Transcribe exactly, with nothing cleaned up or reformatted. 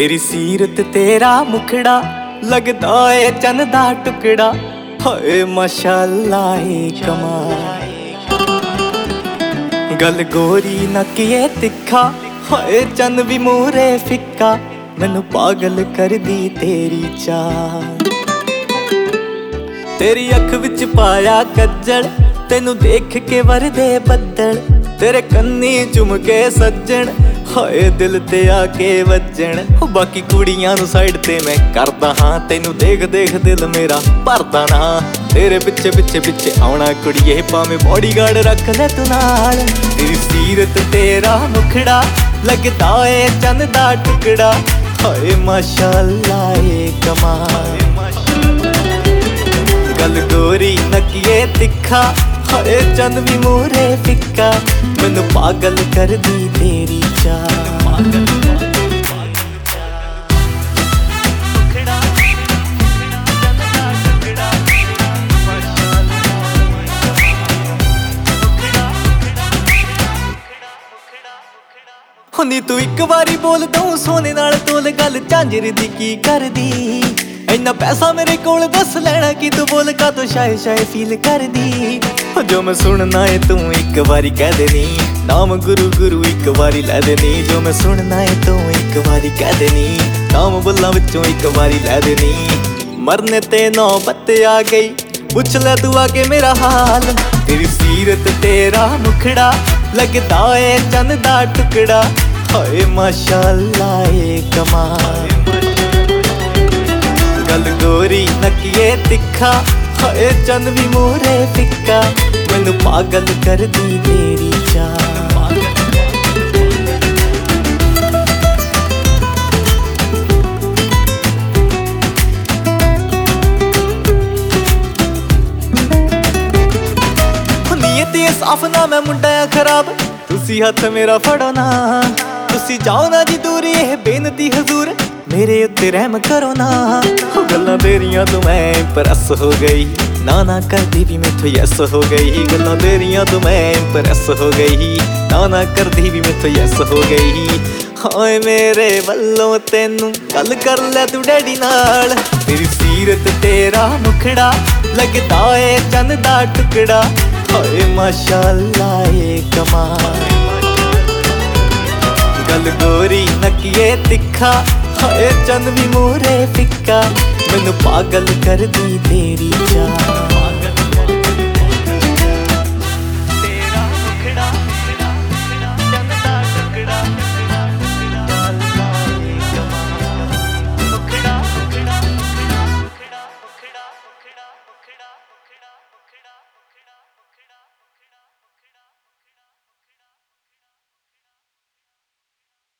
तेरी सीरत तेरा मुखड़ा लगदा ए चन दा टुकड़ा। हाय माशाअल्लाह ए कमाल गल गोरी नकिए तिखा। हाय चन भी मूरे फिक्का मैनू पागल कर दी तेरी चाल। तेरी अख विच पाया कज्जल तेनू देख के वरदे बदल। तेरे कन्नी चुम के सज्जन हाय दिल ते आके वजन। बाकी कुड़ियां नू साइड ते मैं करदा हां तेनू देख देख दिल मेरा भरदा ना। तेरे पिछे पिछे पिछे आउणा कुड़िए भावें बॉडीगार्ड रख ले तू नाल। तेरी सीरत तेरा मुखड़ा लगदा ए चन दा टुकड़ा। हाय माशाअल्लाह ए कमाल गल गोरी नकिए तिखा। हाय चंद भी मूरे फिक्का मैनू पागल कर दी तेरी चाल। हुंदी तू एक बारी बोल दूं सोने नाल तोल गल झांजर दी की कर दी। इन्ना पैसा मेरे कोल दस लेना कि तू बोल का तो शाय शाय फील कर दी। जो मैं सुनना है तू एक बारी कह देनी नाम गुरु गुरु एक बारी लै देनी। जो मैं सुनना है तू एक बारी कह देनी नाम बुल्लां विचों एक बारी लै देनी। मरने ते नौबत आ गई पुछ ले तू आके मेरा हाल। तेरी सीरत तेरा मुखड़ा लगदा ए चन दा टुकड़ा। हाय माशाअल्लाह ए कमाल गल गोरी नकिए तिखा। हाय चंद भी मूरे फिक्का मैनू पागल कर दी तेरी चाल। नीयत साफ ना मैं मुंडा खराब तुसी हथ मेरा फड़ो ना। तुसी जाओ ना जी दूर ये बेनती हजूर मेरे उत्ते रहम करो ना। गल्लां तेरियां तो मैं इंप्रेस हो गई ना ना करदी भी मैथों यस हो गई। गल्लां तेरियां तो मैं इंप्रेस हो गई ना ना करदी भी मैथों यस हो गई। हाय मेरे वल्लों तेनू गल कर ले तू डैडी नाल। तेरी सीरत तेरा मुखड़ा लगदा ए चन दा टुकड़ा। हाय माशाअल्लाह ए कमाल गल गोरी नकिए तिखा। हाय चंद भी मूरे फिक्का मैनू पागल कर दी तेरी चाल।